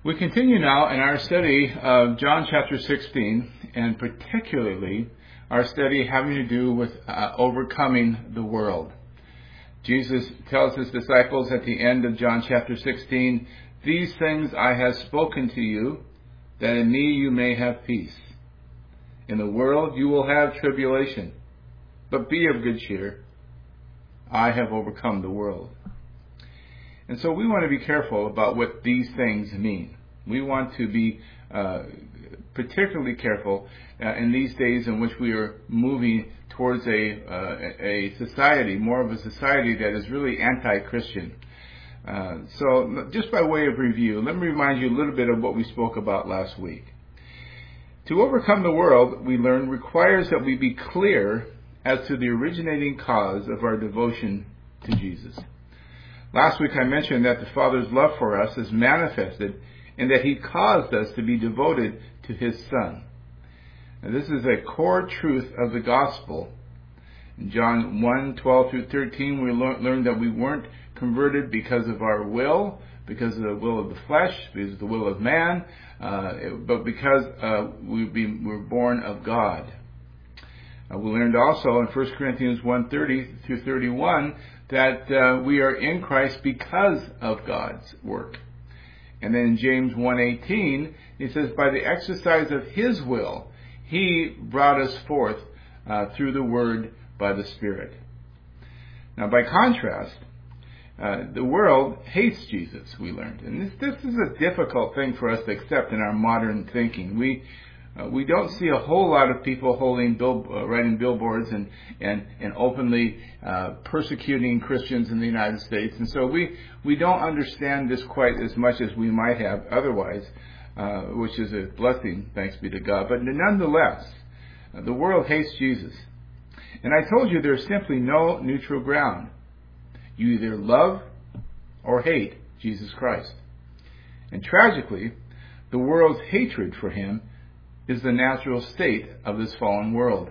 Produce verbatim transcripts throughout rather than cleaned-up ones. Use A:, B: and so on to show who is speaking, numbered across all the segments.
A: We continue now in our study of John chapter sixteen, and particularly our study having to do with uh, overcoming the world. Jesus tells his disciples at the end of John chapter sixteen, "These things I have spoken to you, that in me you may have peace. In the world you will have tribulation, but be of good cheer. I have overcome the world." And so we want to be careful about what these things mean. We want to be uh, particularly careful uh, in these days in which we are moving towards a, uh, a society, more of a society that is really anti-Christian. Uh, so just by way of review, let me remind you a little bit of what we spoke about last week. To overcome the world, we learned, requires that we be clear as to the originating cause of our devotion to Jesus. Last week I mentioned that the Father's love for us is manifested in that He caused us to be devoted to His Son. And this is a core truth of the gospel. In John one, twelve through thirteen, we learned that we weren't converted because of our will, because of the will of the flesh, because of the will of man, uh, but because uh, we were born of God. Uh, we learned also in First Corinthians one, thirty through thirty-one that uh, we are in Christ because of God's work. And then in James one eighteen, he says, by the exercise of His will, He brought us forth uh, through the Word by the Spirit. Now, by contrast, uh, the world hates Jesus, we learned. And this, this is a difficult thing for us to accept in our modern thinking. We Uh, we don't see a whole lot of people holding bill, uh, writing billboards and and and openly uh, persecuting Christians in the United States, and so we we don't understand this quite as much as we might have otherwise, uh, which is a blessing, thanks be to God. But nonetheless, uh, the world hates Jesus, and I told you there's simply no neutral ground. You either love or hate Jesus Christ, and tragically, the world's hatred for Him is the natural state of this fallen world.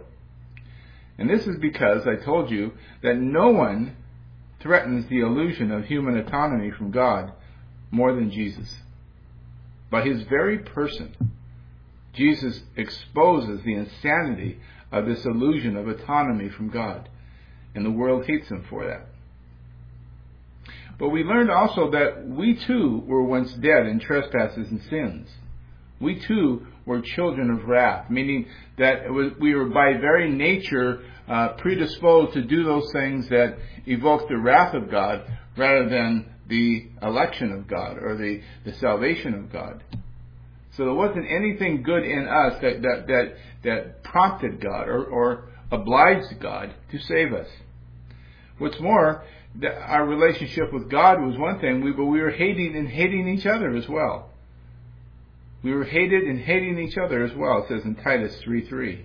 A: And this is because I told you that no one threatens the illusion of human autonomy from God more than Jesus. By His very person, Jesus exposes the insanity of this illusion of autonomy from God, and the world hates Him for that. But we learned also that we too were once dead in trespasses and sins. We too were children of wrath, meaning that it was, we were by very nature uh, predisposed to do those things that evoke the wrath of God rather than the election of God or the, the salvation of God. So there wasn't anything good in us that that that, that prompted God or, or obliged God to save us. What's more, the, our relationship with God was one thing, we, but we were hating and hating each other as well. We were hated and hating each other as well, it says in Titus three three.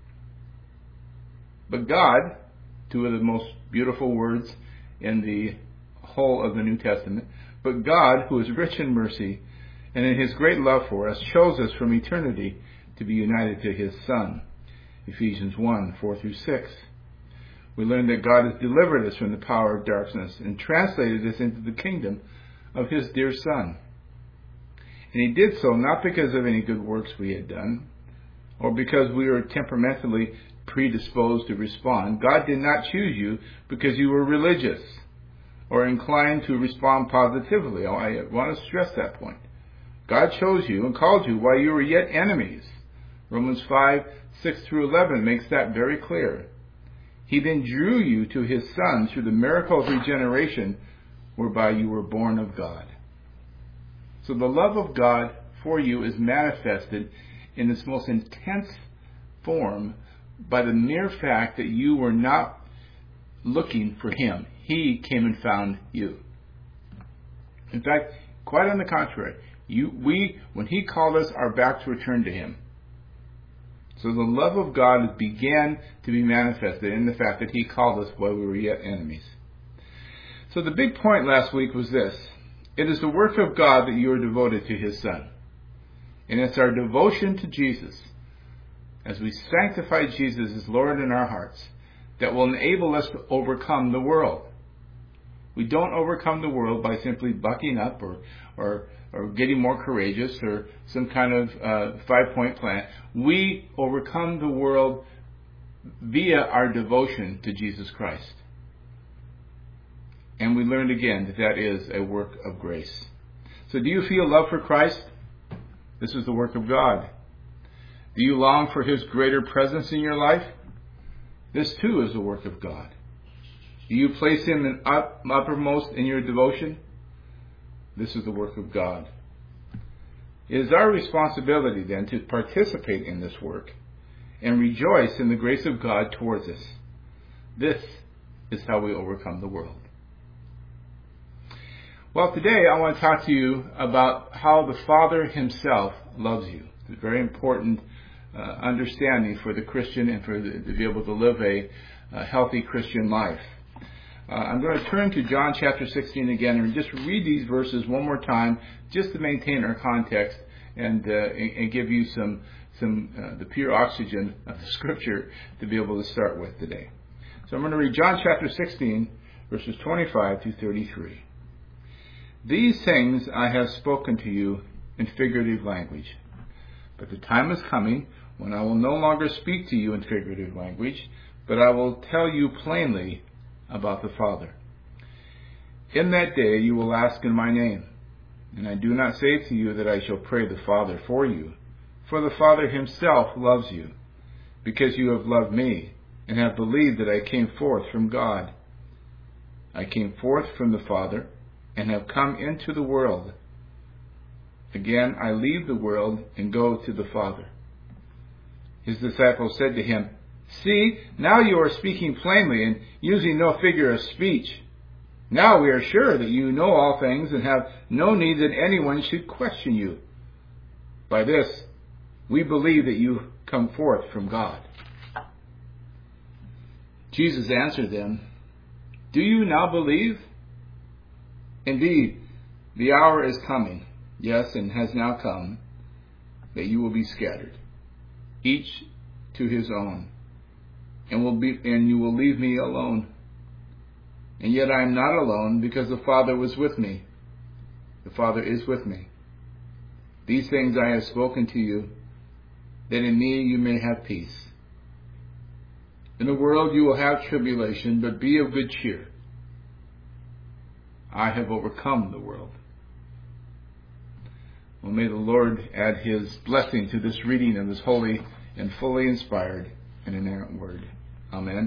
A: But God, two of the most beautiful words in the whole of the New Testament, but God, who is rich in mercy, and in His great love for us, chose us from eternity to be united to His Son. Ephesians one, four through six. We learn that God has delivered us from the power of darkness and translated us into the kingdom of His dear Son. And He did so not because of any good works we had done, or because we were temperamentally predisposed to respond. God did not choose you because you were religious or inclined to respond positively. I want to stress that point. God chose you and called you while you were yet enemies. Romans five, six through eleven makes that very clear. He then drew you to His Son through the miracle of regeneration whereby you were born of God. So the love of God for you is manifested in its most intense form by the mere fact that you were not looking for Him. He came and found you. In fact, quite on the contrary, you, we, when He called us, our backs were turned to Him. So the love of God began to be manifested in the fact that He called us while we were yet enemies. So the big point last week was this. It is the work of God that you are devoted to His Son. And it's our devotion to Jesus, as we sanctify Jesus as Lord in our hearts, that will enable us to overcome the world. We don't overcome the world by simply bucking up or or, or getting more courageous or some kind of uh, five-point plan. We overcome the world via our devotion to Jesus Christ. And we learned again that that is a work of grace. So do you feel love for Christ? This is the work of God. Do you long for His greater presence in your life? This too is the work of God. Do you place Him in up, uppermost in your devotion? This is the work of God. It is our responsibility then to participate in this work and rejoice in the grace of God towards us. This is how we overcome the world. Well, today I want to talk to you about how the Father Himself loves you. It's a very important uh, understanding for the Christian and for the, to be able to live a, a healthy Christian life. Uh, I'm going to turn to John chapter sixteen again and just read these verses one more time just to maintain our context and, uh, and, and give you some, some uh, the pure oxygen of the Scripture to be able to start with today. So I'm going to read John chapter sixteen, verses twenty-five to thirty-three. These things I have spoken to you in figurative language, but the time is coming when I will no longer speak to you in figurative language, but I will tell you plainly about the Father. In that day you will ask in my name, and I do not say to you that I shall pray the Father for you, for the Father Himself loves you, because you have loved me, and have believed that I came forth from God. I came forth from the Father, and have come into the world. Again I leave the world and go to the Father. His disciples said to Him, See, now you are speaking plainly and using no figure of speech. Now we are sure that you know all things and have no need that anyone should question you. By this, we believe that you come forth from God. Jesus answered them, Do you now believe? Indeed, the hour is coming, yes, and has now come, that you will be scattered, each to his own, and will be, and you will leave me alone. And yet I am not alone, because the Father was with me. The Father is with me. These things I have spoken to you, that in me you may have peace. In the world you will have tribulation, but be of good cheer. I have overcome the world. Well, may the Lord add His blessing to this reading of His holy and fully inspired and inerrant word. Amen.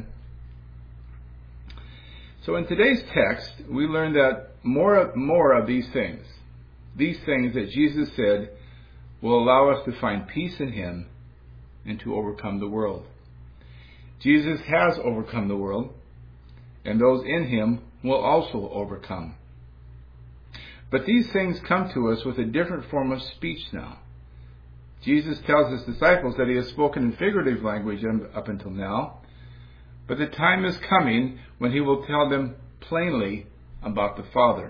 A: So in today's text, we learn that more, more of these things, these things that Jesus said will allow us to find peace in Him and to overcome the world. Jesus has overcome the world, and those in Him will also overcome. But these things come to us with a different form of speech now. Jesus tells His disciples that He has spoken in figurative language up until now, but the time is coming when He will tell them plainly about the Father.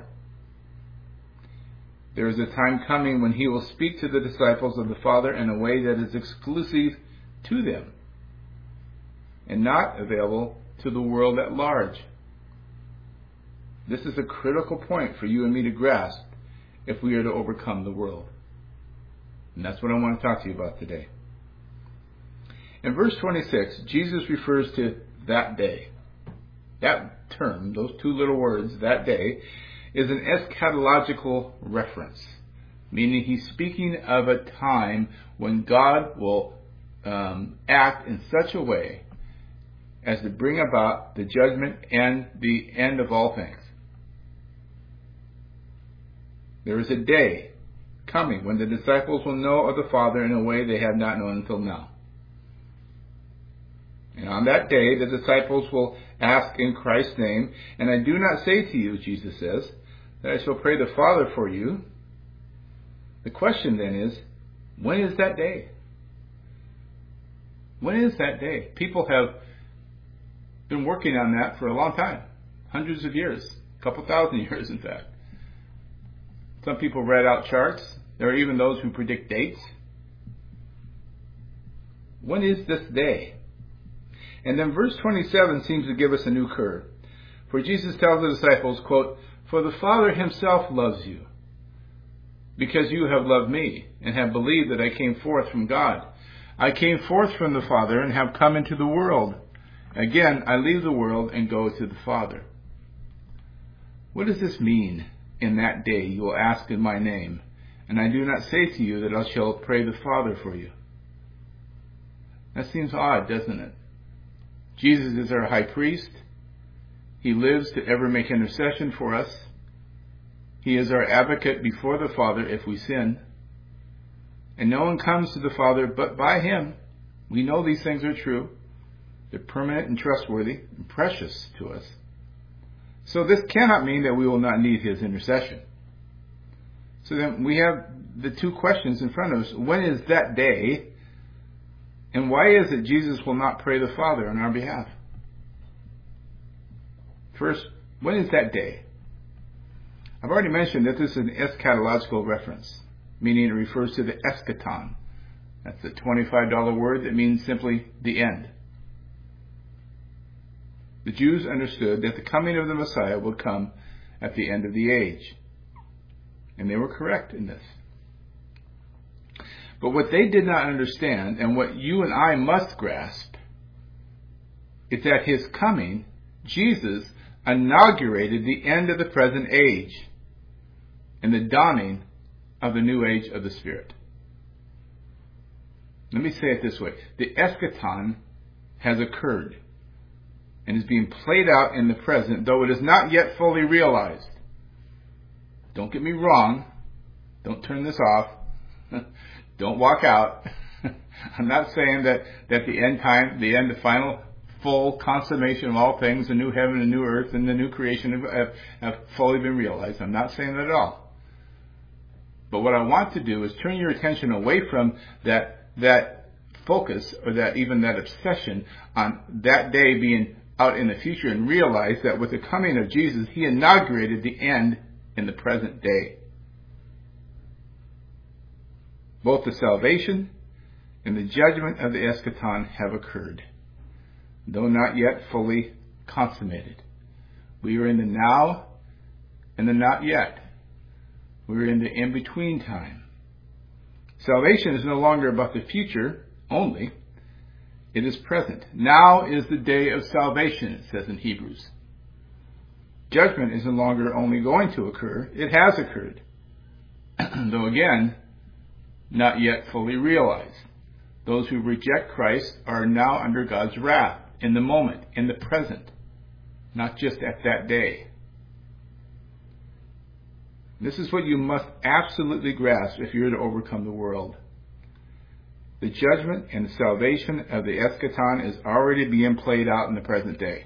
A: There is a time coming when He will speak to the disciples of the Father in a way that is exclusive to them and not available to the world at large. This is a critical point for you and me to grasp if we are to overcome the world. And that's what I want to talk to you about today. In verse twenty-six, Jesus refers to that day. That term, those two little words, that day, is an eschatological reference, meaning He's speaking of a time when God will um, act in such a way as to bring about the judgment and the end of all things. There is a day coming when the disciples will know of the Father in a way they have not known until now. And on that day, the disciples will ask in Christ's name, and I do not say to you, Jesus says, that I shall pray the Father for you. The question then is, when is that day? When is that day? People have been working on that for a long time, hundreds of years, a couple thousand years in fact. Some people read out charts. There are even those who predict dates. When is this day? And then verse twenty-seven seems to give us a new curve. For Jesus tells the disciples, quote, "For the Father himself loves you, because you have loved me, and have believed that I came forth from God. I came forth from the Father, and have come into the world. Again, I leave the world and go to the Father." What does this mean? In that day you will ask in my name, and I do not say to you that I shall pray the Father for you. That seems odd, doesn't it? Jesus is our high priest. He lives to ever make intercession for us. He is our advocate before the Father if we sin. And no one comes to the Father but by him. We know these things are true. They're permanent and trustworthy and precious to us. So this cannot mean that we will not need his intercession. So then we have the two questions in front of us. When is that day? And why is it Jesus will not pray the Father on our behalf? First, when is that day? I've already mentioned that this is an eschatological reference, meaning it refers to the eschaton. That's a twenty-five dollar word that means simply the end. The Jews understood that the coming of the Messiah would come at the end of the age. And they were correct in this. But what they did not understand, and what you and I must grasp, is that his coming, Jesus, inaugurated the end of the present age and the dawning of the new age of the Spirit. Let me say it this way. The eschaton has occurred and is being played out in the present, though it is not yet fully realized. Don't get me wrong. Don't turn this off. Don't walk out. I'm not saying that, that the end time, the end, the final, full consummation of all things, the new heaven and new earth and the new creation have, have, have fully been realized. I'm not saying that at all. But what I want to do is turn your attention away from that, that focus, or that even that obsession on that day being out in the future, and realize that with the coming of Jesus, he inaugurated the end in the present day. Both the salvation and the judgment of the eschaton have occurred, though not yet fully consummated. We are in the now and the not yet. We are in the in-between time. Salvation is no longer about the future only. It is present. Now is the day of salvation, it says in Hebrews. Judgment is no longer only going to occur. It has occurred. Though again, not yet fully realized. Those who reject Christ are now under God's wrath in the moment, in the present, not just at that day. This is what you must absolutely grasp if you're to overcome the world. The judgment and the salvation of the eschaton is already being played out in the present day.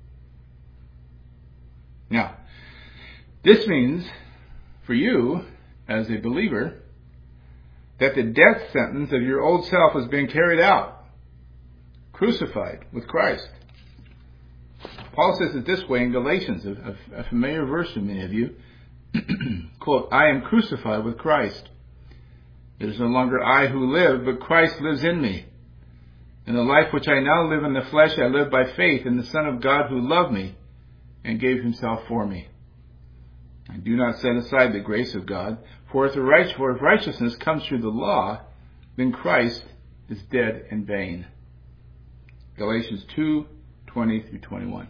A: Now, this means for you, as a believer, that the death sentence of your old self has been carried out, crucified with Christ. Paul says it this way in Galatians, a, a familiar verse to many of you. Quote, "I am crucified with Christ. It is no longer I who live, but Christ lives in me. In the life which I now live in the flesh, I live by faith in the Son of God who loved me and gave himself for me. I do not set aside the grace of God, for if, the right, for if righteousness comes through the law, then Christ is dead in vain." Galatians two, twenty through twenty-one.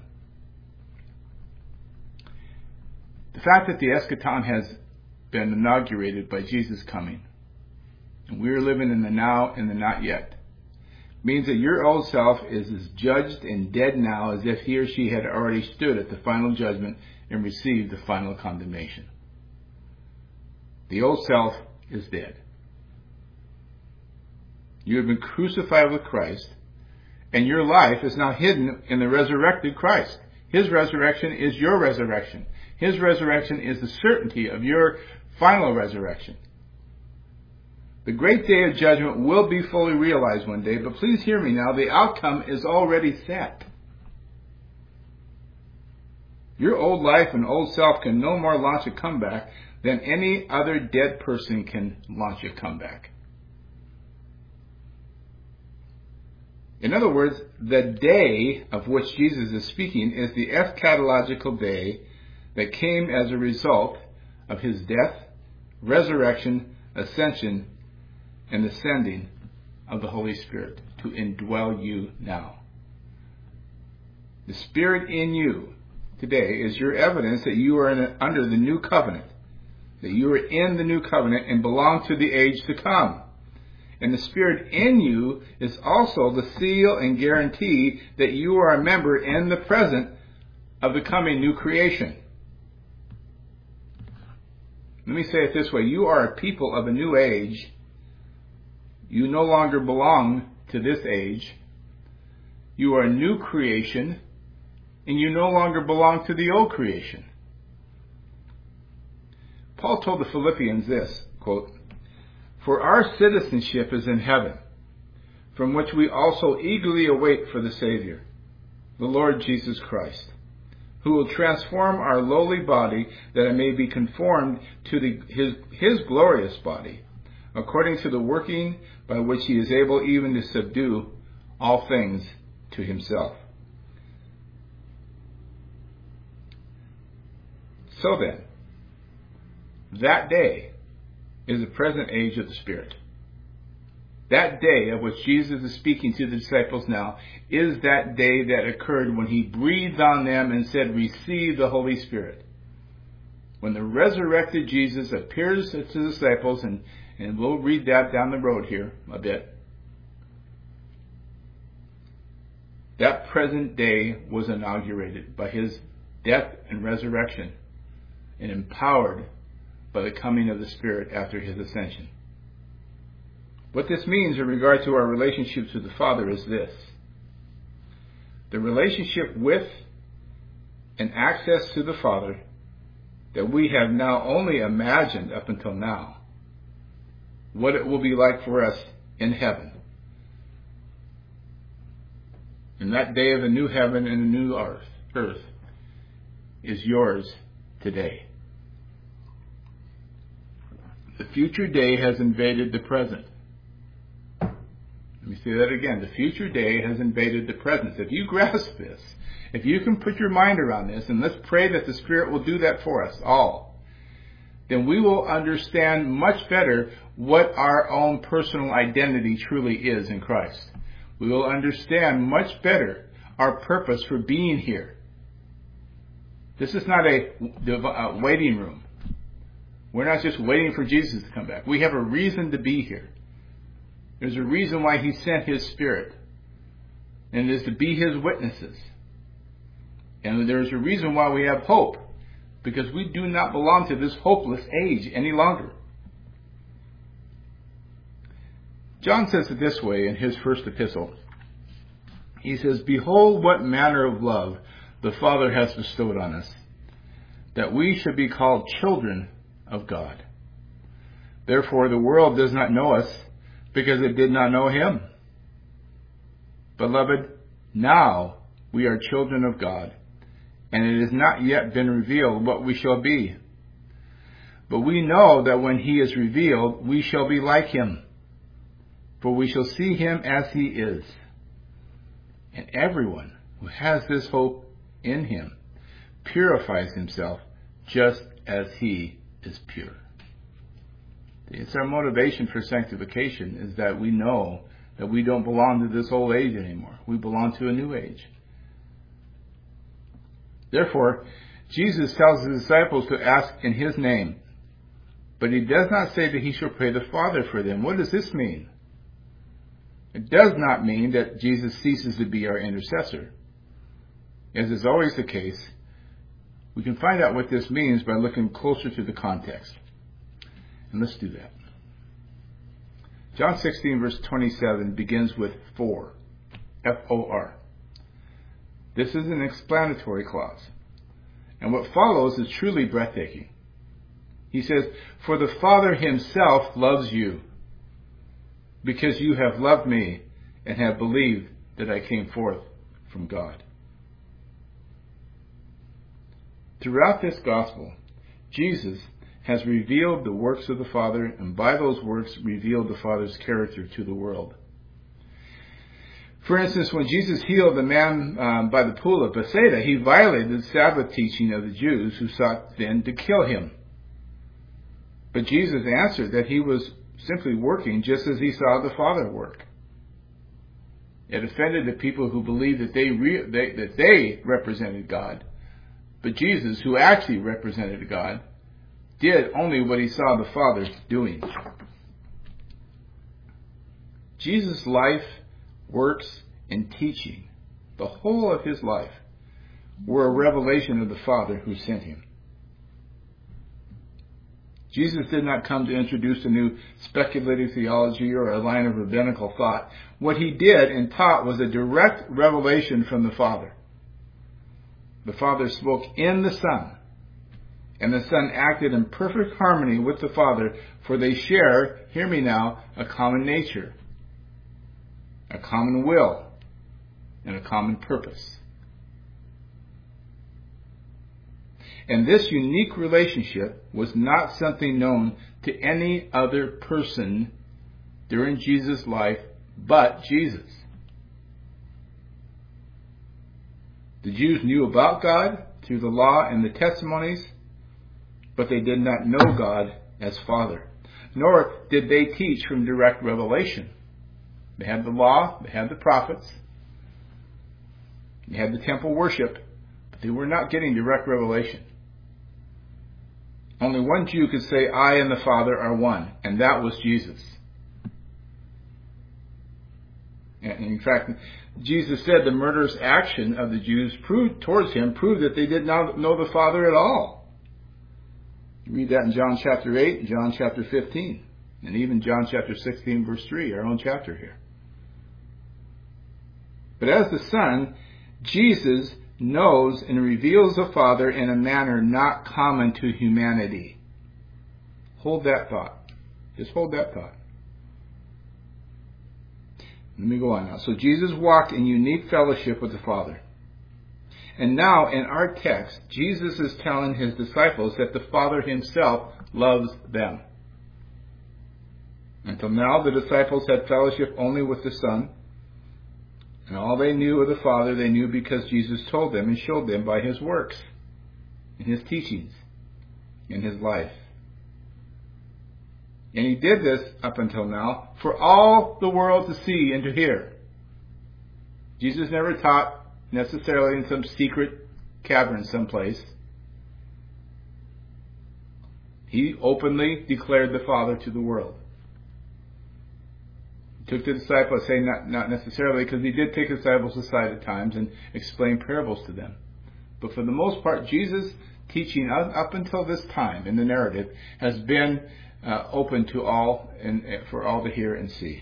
A: The fact that the eschaton has been inaugurated by Jesus' coming, and we are living in the now and the not yet, means that your old self is as judged and dead now as if he or she had already stood at the final judgment and received the final condemnation. The old self is dead. You have been crucified with Christ, and your life is now hidden in the resurrected Christ. His resurrection is your resurrection. His resurrection is the certainty of your final resurrection. The great day of judgment will be fully realized one day, but please hear me now, the outcome is already set. Your old life and old self can no more launch a comeback than any other dead person can launch a comeback. In other words, the day of which Jesus is speaking is the eschatological day that came as a result of his death, resurrection, ascension, and the sending of the Holy Spirit to indwell you now. The Spirit in you today is your evidence that you are in, under the new covenant, that you are in the new covenant and belong to the age to come. And the Spirit in you is also the seal and guarantee that you are a member in the present of the coming new creation. Let me say it this way. You are a people of a new age. You no longer belong to this age. You are a new creation, and you no longer belong to the old creation. Paul told the Philippians this, quote, "For our citizenship is in heaven, from which we also eagerly await for the Savior, the Lord Jesus Christ, who will transform our lowly body that it may be conformed to the, his, his glorious body, according to the working by which he is able even to subdue all things to himself." So then, that day is the present age of the Spirit. That day of which Jesus is speaking to the disciples now is that day that occurred when he breathed on them and said, "Receive the Holy Spirit." When the resurrected Jesus appears to the disciples, and, and we'll read that down the road here a bit. That present day was inaugurated by his death and resurrection and empowered by the coming of the Spirit after his ascension. What this means in regard to our relationship to the Father is this. The relationship with and access to the Father that we have now only imagined up until now, what it will be like for us in heaven. And that day of a new heaven and a new earth, earth is yours today. The future day has invaded the present. Let me say that again. The future day has invaded the present. If you grasp this, if you can put your mind around this, and let's pray that the Spirit will do that for us all, then we will understand much better what our own personal identity truly is in Christ. We will understand much better our purpose for being here. This is not a waiting room. We're not just waiting for Jesus to come back. We have a reason to be here. There's a reason why he sent his Spirit. And it is to be his witnesses. And there's a reason why we have hope. Because we do not belong to this hopeless age any longer. John says it this way in his first epistle. He says, "Behold what manner of love the Father has bestowed on us, that we should be called children of God. Therefore the world does not know us, because it did not know him. Beloved, now we are children of God, and it has not yet been revealed what we shall be. But we know that when he is revealed, we shall be like him, for we shall see him as he is. And everyone who has this hope in him purifies himself just as he is pure." It's our motivation for sanctification is that we know that we don't belong to this old age anymore. We belong to a new age. Therefore, Jesus tells his disciples to ask in his name. But he does not say that he shall pray the Father for them. What does this mean? It does not mean that Jesus ceases to be our intercessor. As is always the case, we can find out what this means by looking closer to the context. And let's do that. John sixteen verse twenty-seven begins with for. F O R. This is an explanatory clause. And what follows is truly breathtaking. He says, "For the Father himself loves you, because you have loved me and have believed that I came forth from God." Throughout this gospel, Jesus has revealed the works of the Father, and by those works revealed the Father's character to the world. For instance, when Jesus healed the man um, by the pool of Bethsaida, he violated the Sabbath teaching of the Jews who sought then to kill him. But Jesus answered that he was simply working just as he saw the Father work. It offended the people who believed that they, re- they, that they represented God. But Jesus, who actually represented God, did only what he saw the Father doing. Jesus' life, works, and teaching, the whole of his life, were a revelation of the Father who sent him. Jesus did not come to introduce a new speculative theology or a line of rabbinical thought. What he did and taught was a direct revelation from the Father. The Father spoke in the Son, and the Son acted in perfect harmony with the Father, for they share, hear me now, a common nature, a common will, and a common purpose. And this unique relationship was not something known to any other person during Jesus' life but Jesus. The Jews knew about God through the law and the testimonies, but they did not know God as Father, nor did they teach from direct revelation. They had the law, they had the prophets, they had the temple worship, but they were not getting direct revelation. Only one Jew could say, I and the Father are one, and that was Jesus. And in fact, Jesus said the murderous action of the Jews proved, towards him proved that they did not know the Father at all. You read that in John chapter eight, John chapter fifteen, and even John chapter sixteen, verse three, our own chapter here. But as the Son, Jesus knows and reveals the Father in a manner not common to humanity. Hold that thought. Just hold that thought. Let me go on now. So Jesus walked in unique fellowship with the Father. And now in our text, Jesus is telling his disciples that the Father himself loves them. Until now, the disciples had fellowship only with the Son. And all they knew of the Father, they knew because Jesus told them and showed them by his works, in his teachings, in his life. And he did this up until now for all the world to see and to hear. Jesus never taught necessarily in some secret cavern someplace. He openly declared the Father to the world. Took the disciples, say not, not necessarily, because he did take the disciples aside at times and explain parables to them. But for the most part, Jesus' teaching up until this time in the narrative has been uh, open to all and for all to hear and see.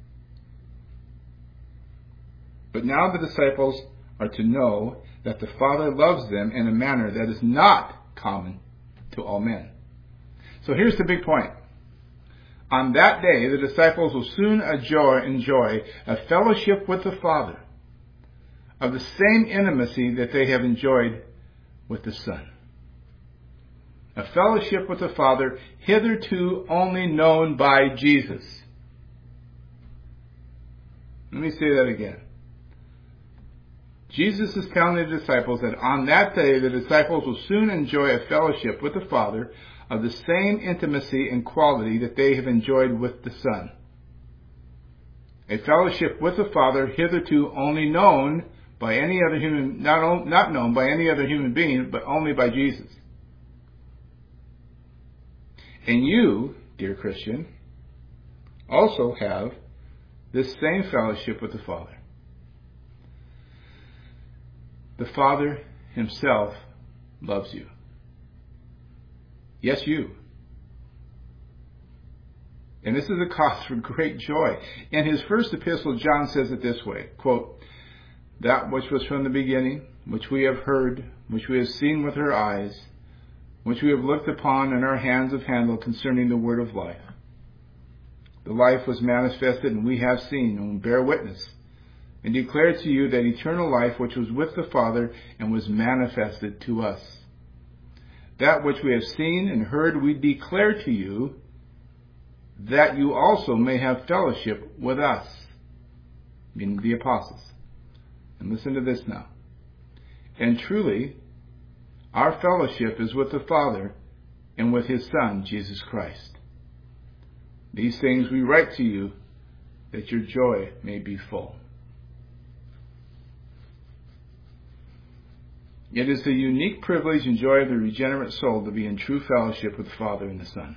A: But now the disciples are to know that the Father loves them in a manner that is not common to all men. So here's the big point. On that day, the disciples will soon enjoy, enjoy a fellowship with the Father of the same intimacy that they have enjoyed with the Son. A fellowship with the Father hitherto only known by Jesus. Let me say that again. Jesus is telling the disciples that on that day, the disciples will soon enjoy a fellowship with the Father of the same intimacy and quality that they have enjoyed with the Son. A fellowship with the Father hitherto only known by any other human, not, not known by any other human being, but only by Jesus. And you, dear Christian, also have this same fellowship with the Father. The Father himself loves you. Yes, you. And this is a cause for great joy. In his first epistle, John says it this way, quote, that which was from the beginning, which we have heard, which we have seen with our eyes, which we have looked upon and our hands have handled concerning the word of life. The life was manifested, and we have seen and bear witness, and declare to you that eternal life which was with the Father and was manifested to us. That which we have seen and heard we declare to you, that you also may have fellowship with us. meaning the apostles. And listen to this now. And truly, our fellowship is with the Father and with His Son, Jesus Christ. These things we write to you, that your joy may be full. It is the unique privilege and joy of the regenerate soul to be in true fellowship with the Father and the Son.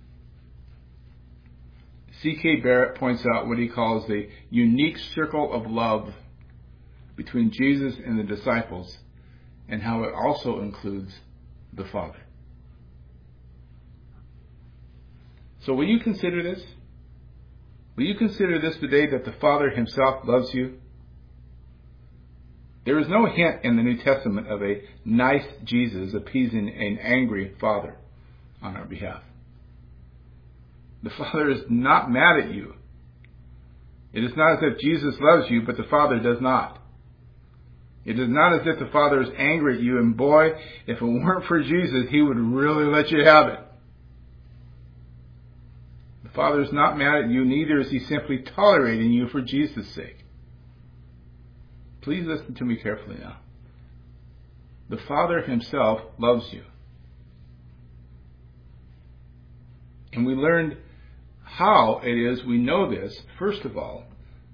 A: C K Barrett points out what he calls the unique circle of love between Jesus and the disciples, and how it also includes the Father. So will you consider this? Will you consider this today, that the Father Himself loves you? There is no hint in the New Testament of a nice Jesus appeasing an angry Father on our behalf. The Father is not mad at you. It is not as if Jesus loves you, but the Father does not. It is not as if the Father is angry at you, and boy, if it weren't for Jesus, He would really let you have it. The Father is not mad at you, neither is He simply tolerating you for Jesus' sake. Please listen to me carefully now. The Father Himself loves you. And we learned how it is we know this. First of all,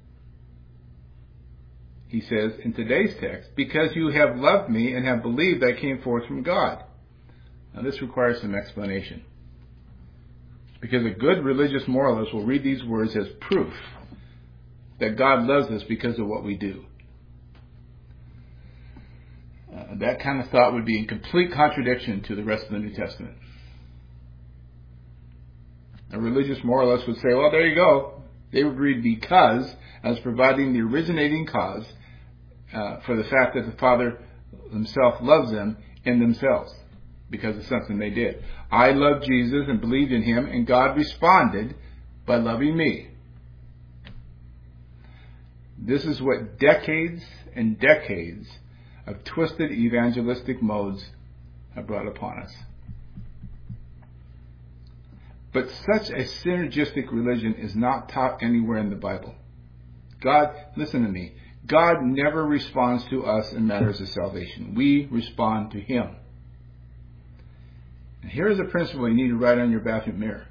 A: He says in today's text, because you have loved me and have believed I came forth from God. Now this requires some explanation. Because a good religious moralist will read these words as proof that God loves us because of what we do. Uh, that kind of thought would be in complete contradiction to the rest of the New Testament. A religious moralist would say, well, there you go. They would read because as providing the originating cause uh, for the fact that the Father Himself loves them in themselves because of something they did. I loved Jesus and believed in Him, and God responded by loving me. This is what decades and decades of twisted evangelistic modes have brought upon us. But such a synergistic religion is not taught anywhere in the Bible. God, listen to me, God never responds to us in matters of salvation. We respond to Him. And here's a principle you need to write on your bathroom mirror.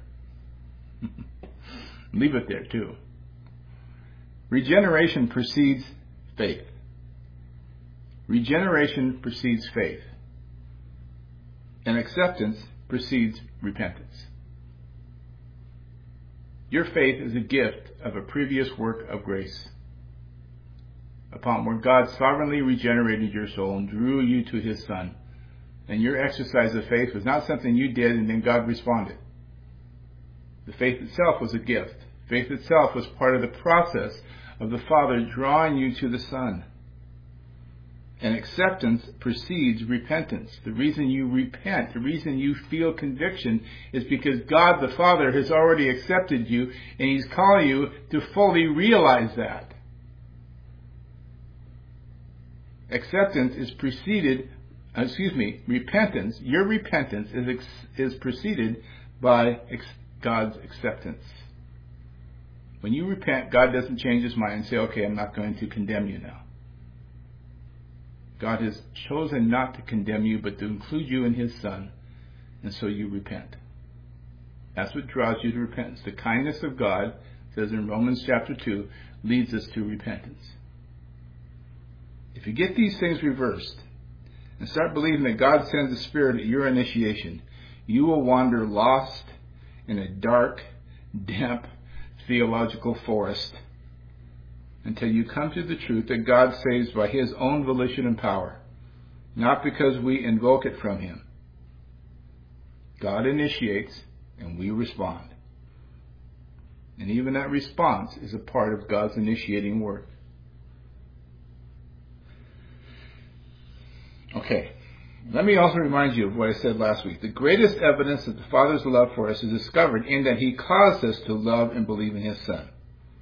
A: Leave it there too. Regeneration precedes faith. Regeneration precedes faith. And acceptance precedes repentance. Your faith is a gift of a previous work of grace, upon where God sovereignly regenerated your soul and drew you to His Son. And your exercise of faith was not something you did and then God responded. The faith itself was a gift. Faith itself was part of the process of the Father drawing you to the Son. And acceptance precedes repentance. The reason you repent, the reason you feel conviction, is because God the Father has already accepted you, and He's calling you to fully realize that. Acceptance is preceded, excuse me, repentance, your repentance is is preceded by God's acceptance. When you repent, God doesn't change His mind and say, okay, I'm not going to condemn you now. God has chosen not to condemn you, but to include you in His Son, and so you repent. That's what draws you to repentance. The kindness of God, says in Romans chapter two, leads us to repentance. If you get these things reversed, and start believing that God sends the Spirit at your initiation, you will wander lost in a dark, damp, theological forest, until you come to the truth that God saves by His own volition and power, not because we invoke it from Him. God initiates and we respond. And even that response is a part of God's initiating work. Okay, let me also remind you of what I said last week. The greatest evidence of the Father's love for us is discovered in that He caused us to love and believe in His Son.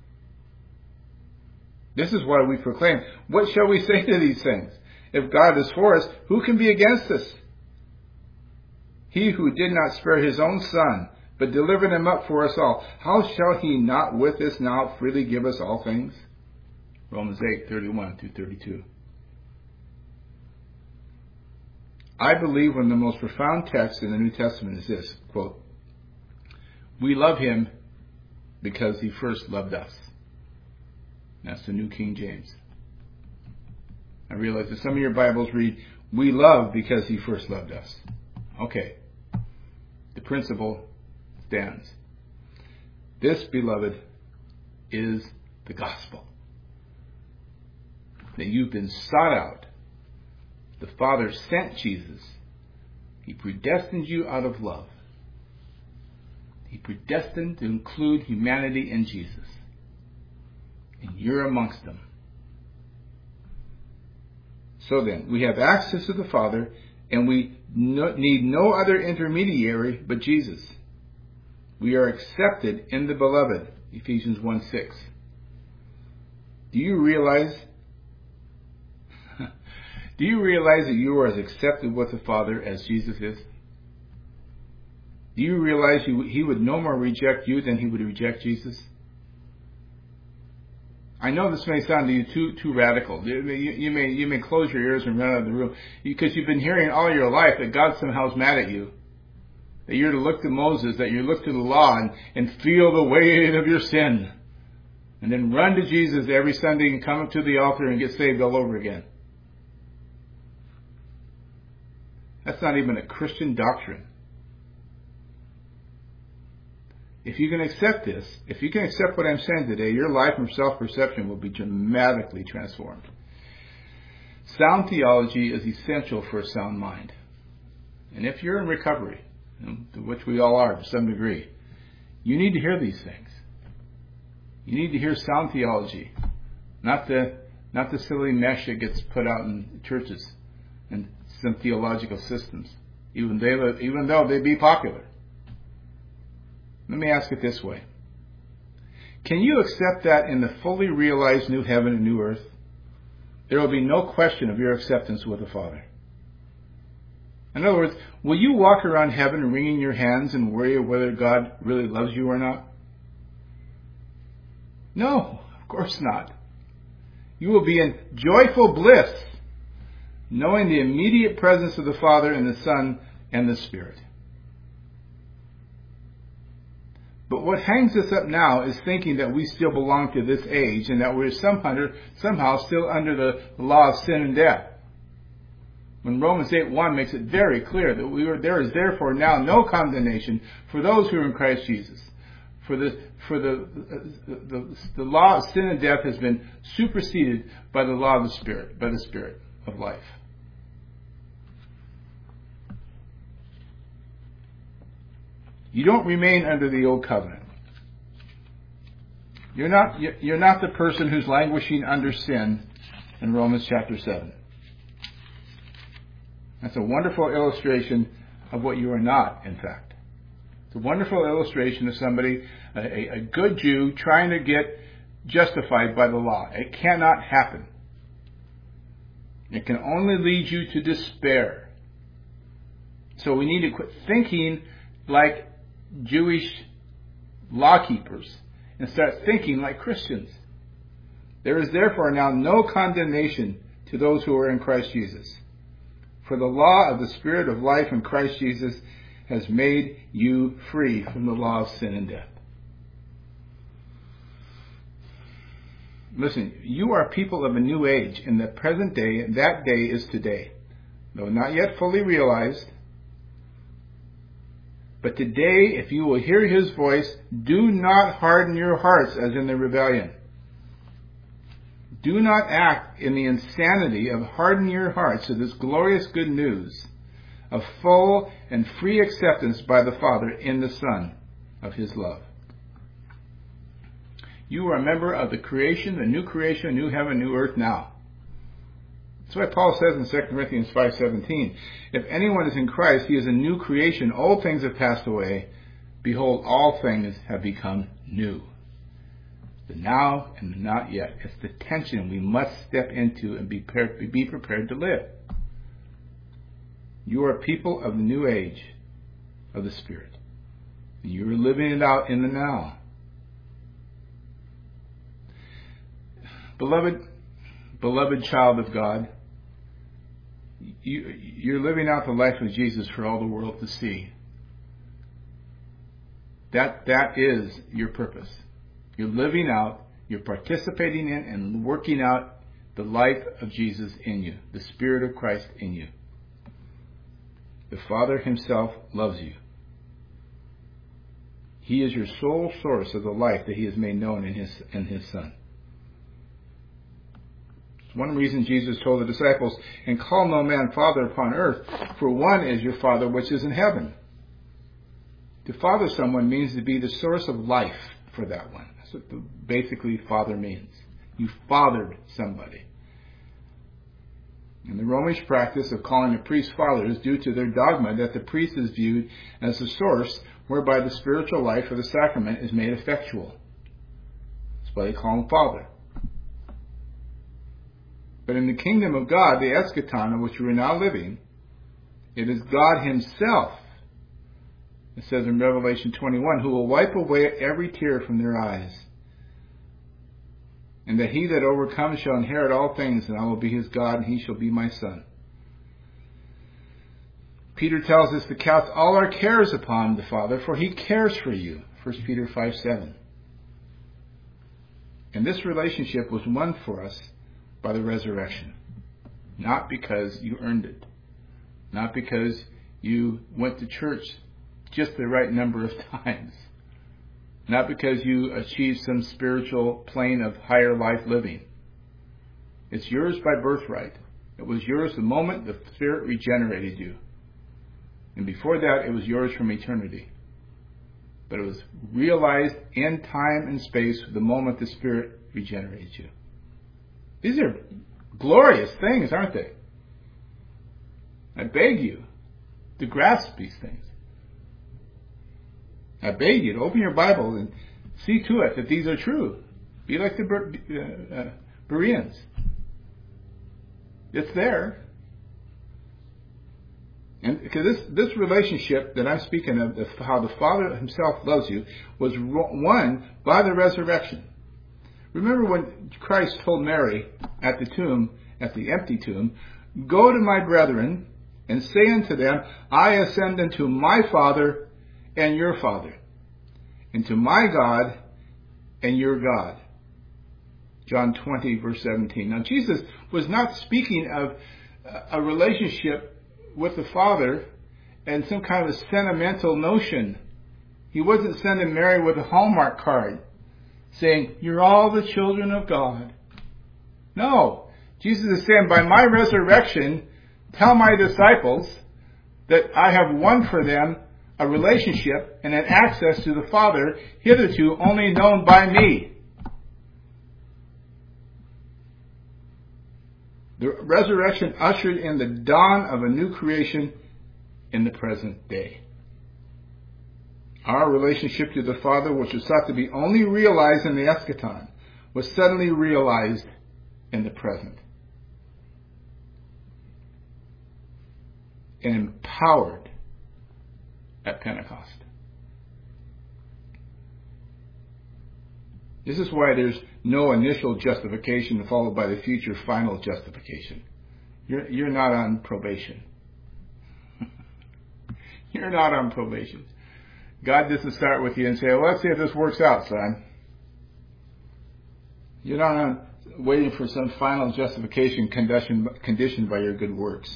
A: This is why we proclaim, what shall we say to these things? If God is for us, who can be against us? He who did not spare His own Son, but delivered Him up for us all, how shall He not with us now freely give us all things? Romans eight, thirty-one through thirty-two. I believe one of the most profound texts in the New Testament is this, quote, "We love him because he first loved us." That's the New King James. I realize that some of your Bibles read, "We love because he first loved us." Okay. The principle stands. This, beloved, is the gospel. That you've been sought out. The Father sent Jesus. He predestined you out of love. He predestined to include humanity in Jesus. And you're amongst them. So then, we have access to the Father, and we no, need no other intermediary but Jesus. We are accepted in the Beloved, Ephesians one six. Do you realize, do you realize that you are as accepted with the Father as Jesus is? Do you realize he would no more reject you than he would reject Jesus? I know this may sound to you too too radical. You, you, you may you may close your ears and run out of the room because you've been hearing all your life that God somehow is mad at you. That you're to look to Moses, that you look to the law and, and feel the weight of your sin. And then run to Jesus every Sunday and come up to the altar and get saved all over again. That's not even a Christian doctrine. If you can accept this, if you can accept what I'm saying today, your life and self-perception will be dramatically transformed. Sound theology is essential for a sound mind. And if you're in recovery, to which we all are to some degree, you need to hear these things. You need to hear sound theology, not the not the silly mesh that gets put out in churches and some theological systems, even they even though they be popular. Let me ask it this way. Can you accept that in the fully realized new heaven and new earth, there will be no question of your acceptance with the Father? In other words, will you walk around heaven wringing your hands and worry whether God really loves you or not? No, of course not. You will be in joyful bliss, knowing the immediate presence of the Father and the Son and the Spirit. But what hangs us up now is thinking that we still belong to this age and that we're somehow, somehow still under the law of sin and death. When Romans eight one makes it very clear that we are, there is therefore now no condemnation for those who are in Christ Jesus. For the for the the, the the law of sin and death has been superseded by the law of the Spirit, by the Spirit of life. You don't remain under the old covenant. You're not, you're not the person who's languishing under sin in Romans chapter seven. That's a wonderful illustration of what you are not, in fact. It's a wonderful illustration of somebody, a, a good Jew, trying to get justified by the law. It cannot happen. It can only lead you to despair. So we need to quit thinking like Jewish lawkeepers and start thinking like Christians. There is therefore now no condemnation to those who are in Christ Jesus. For the law of the Spirit of life in Christ Jesus has made you free from the law of sin and death. Listen, you are people of a new age in the present day, and that day is today. Though not yet fully realized, but today, if you will hear his voice, do not harden your hearts as in the rebellion. Do not act in the insanity of hardening your hearts to this glorious good news of full and free acceptance by the Father in the Son of his love. You are a member of the creation, the new creation, new heaven, new earth now. That's why Paul says in Second Corinthians five seventeen, if anyone is in Christ, he is a new creation. Old things have passed away. Behold, all things have become new. The now and the not yet. It's the tension we must step into and be prepared, be prepared to live. You are people of the new age of the Spirit. You are living it out in the now. Beloved, beloved child of God, you, you're living out the life of Jesus for all the world to see. That, that is your purpose. You're living out, you're participating in and working out the life of Jesus in you, the Spirit of Christ in you. The Father himself loves you. He is your sole source of the life that he has made known in his, in his Son. It's one reason Jesus told the disciples, and call no man Father upon earth, for one is your Father which is in heaven. To father someone means to be the source of life for that one. That's what the, basically father means. You fathered somebody. And the Romish practice of calling a priest father is due to their dogma that the priest is viewed as the source whereby the spiritual life of the sacrament is made effectual. That's why they call him father. But in the kingdom of God, the eschaton in which we are now living, it is God himself, it says in Revelation twenty-one, who will wipe away every tear from their eyes. And that he that overcomes shall inherit all things, and I will be his God, and he shall be my son. Peter tells us to cast all our cares upon the Father, for he cares for you. First Peter five seven. And this relationship was won for us by the resurrection. Not because you earned it. Not because you went to church just the right number of times. Not because you achieved some spiritual plane of higher life living. It's yours by birthright. It was yours the moment the Spirit regenerated you. And before that, it was yours from eternity. But it was realized in time and space the moment the Spirit regenerated you. These are glorious things, aren't they? I beg you to grasp these things. I beg you to open your Bible and see to it that these are true. Be like the uh, uh, Bereans. It's there. And because this, this relationship that I'm speaking of, the, how the Father himself loves you, was won by the resurrection. Remember when Christ told Mary at the tomb, at the empty tomb, go to my brethren and say unto them, I ascend unto my Father and your Father, and to my God and your God. John twenty, verse seventeen. Now, Jesus was not speaking of a relationship with the Father and some kind of a sentimental notion. He wasn't sending Mary with a Hallmark card saying, you're all the children of God. No. Jesus is saying, by my resurrection, tell my disciples that I have won for them a relationship and an access to the Father hitherto only known by me. The resurrection ushered in the dawn of a new creation in the present day. Our relationship to the Father, which was thought to be only realized in the eschaton, was suddenly realized in the present. And empowered at Pentecost. This is why there's no initial justification followed by the future final justification. You're, you're not on probation. You're not on probation. God doesn't start with you and say, well, let's see if this works out, son. You're not on, waiting for some final justification conditioned, conditioned by your good works.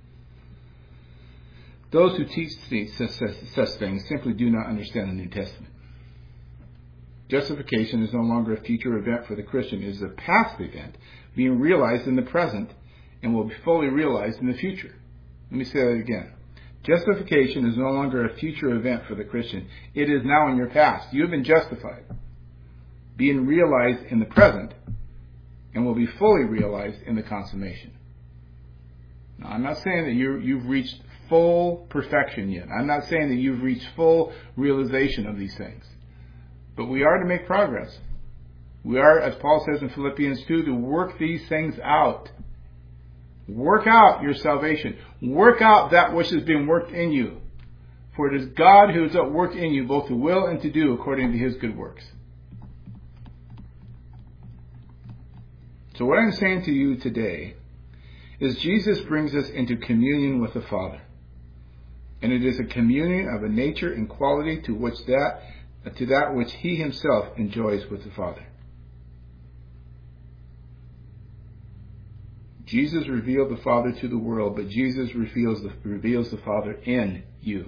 A: Those who teach these, such, such things simply do not understand the New Testament. Justification is no longer a future event for the Christian. It is a past event being realized in the present and will be fully realized in the future. Let me say that again. Justification is no longer a future event for the Christian. It is now in your past. You have been justified, being realized in the present, and will be fully realized in the consummation. Now, I'm not saying that you you've reached full perfection yet. I'm not saying that you've reached full realization of these things. But we are to make progress. We are, as Paul says in Philippians two, to work these things out. Work out your salvation. Work out that which is being worked in you. For it is God who is at work in you, both to will and to do according to his good works. So what I'm saying to you today is Jesus brings us into communion with the Father. And it is a communion of a nature and quality to which that to that which he himself enjoys with the Father. Jesus revealed the Father to the world, but Jesus reveals the, reveals the Father in you.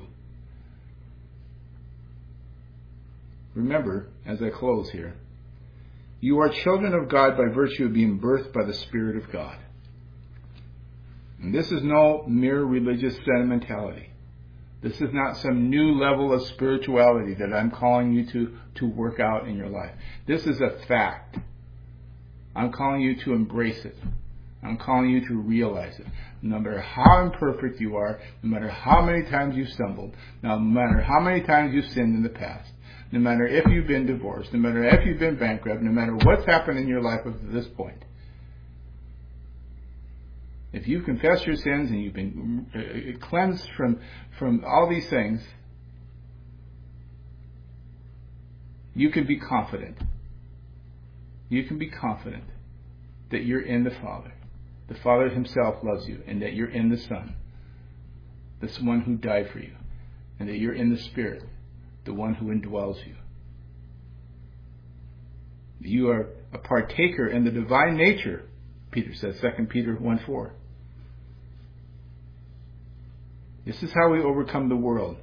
A: Remember, as I close here, you are children of God by virtue of being birthed by the Spirit of God. And this is no mere religious sentimentality. This is not some new level of spirituality that I'm calling you to, to work out in your life. This is a fact. I'm calling you to embrace it. I'm calling you to realize it. No matter how imperfect you are, no matter how many times you've stumbled, no matter how many times you've sinned in the past, no matter if you've been divorced, no matter if you've been bankrupt, no matter what's happened in your life up to this point, if you've confessed your sins and you've been uh, cleansed from, from all these things, you can be confident. You can be confident that you're in the Father. The Father himself loves you, and that you're in the Son, the one who died for you, and that you're in the Spirit, the one who indwells you. You are a partaker in the divine nature, Peter says, Second Peter one four. This is how we overcome the world.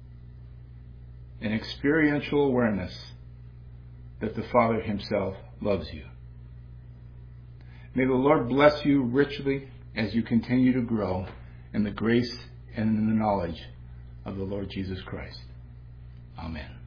A: An experiential awareness that the Father himself loves you. May the Lord bless you richly as you continue to grow in the grace and in the knowledge of the Lord Jesus Christ. Amen.